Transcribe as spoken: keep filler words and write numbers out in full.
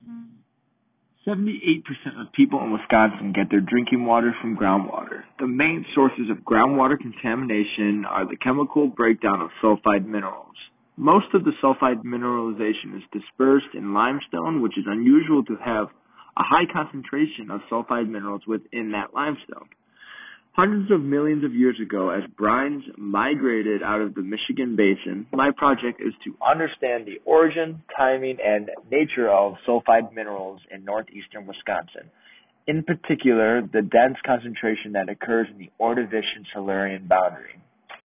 seventy-eight percent of people in Wisconsin get their drinking water from groundwater. The main sources of groundwater contamination are the chemical breakdown of sulfide minerals. Most of the sulfide mineralization is dispersed in limestone, which is unusual to have a high concentration of sulfide minerals within that limestone. Hundreds of millions of years ago, as brines migrated out of the Michigan Basin, my project is to understand the origin, timing, and nature of sulfide minerals in northeastern Wisconsin. In particular, the dense concentration that occurs in the Ordovician-Silurian boundary.